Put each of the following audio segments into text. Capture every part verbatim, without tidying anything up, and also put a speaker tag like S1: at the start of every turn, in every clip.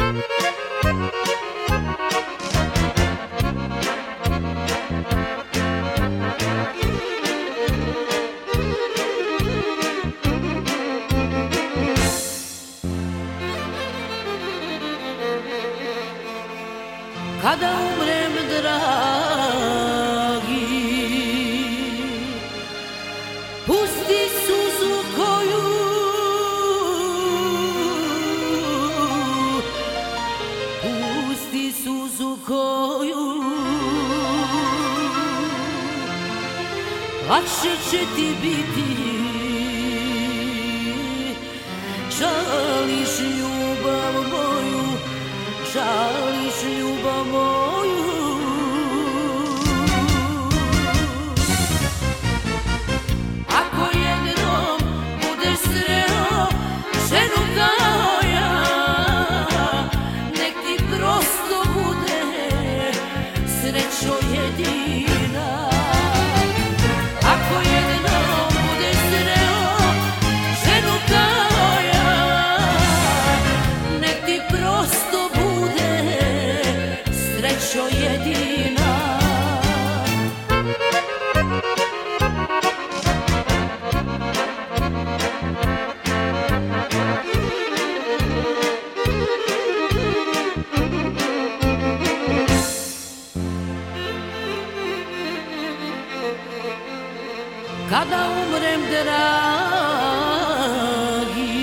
S1: Kada umrem, dragi, pusti suzu koju Pusti suzu koju lakše će ti biti. Žališ ljubav moju, žališ ljubav moju. Ako jednom budeš sreo ženu kao ja, nek ti prosto bude srećo jedina. Ako jednom budeš sreo ženu kao ja, nek ti prosto bude srećo jedina. Kada umrem, dragi,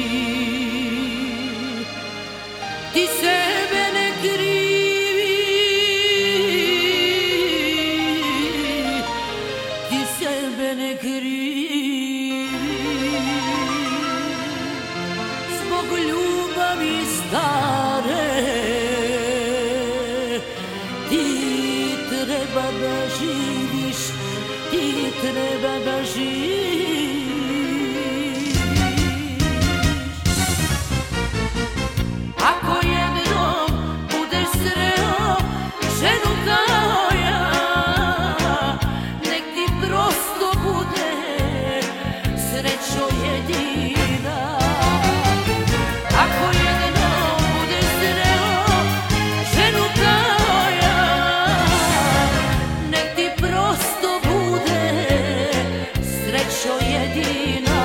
S1: ti sebe ne krivi, ti sebe ne krivi. Zbog ljubavi stare ti treba da živiš, ti treba da živiš. Ako jednom budeš sreo ženu kao ja, nek ti prosto bude srećo jedina. Ako jednom budeš sreo ženu kao ja, nek ti prosto bude srećo jedina.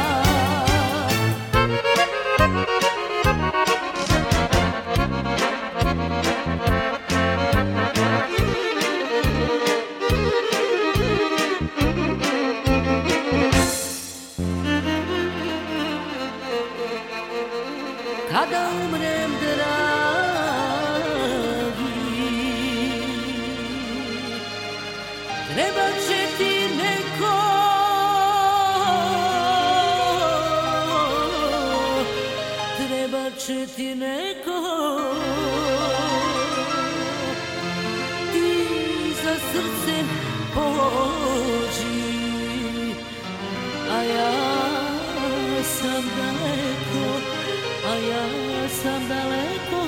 S1: Kada umrem, dragi, treba će ti neko, treba će ti neko. Ti za srcem pođi, a ja sam daleko, a ja sam daleko.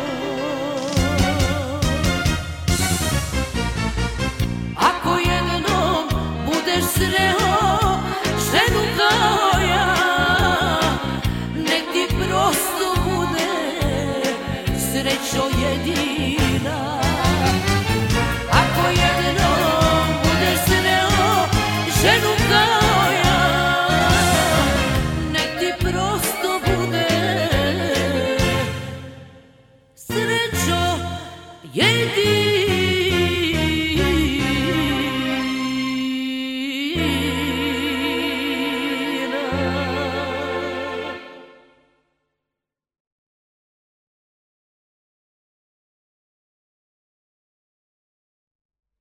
S1: Ako jednom budeš sreo ženu kao ja, nek ti prosto bude srećo jedina. Ako jednom budeš sreo ženu kao ja, nek ti prosto bude srećo jedina.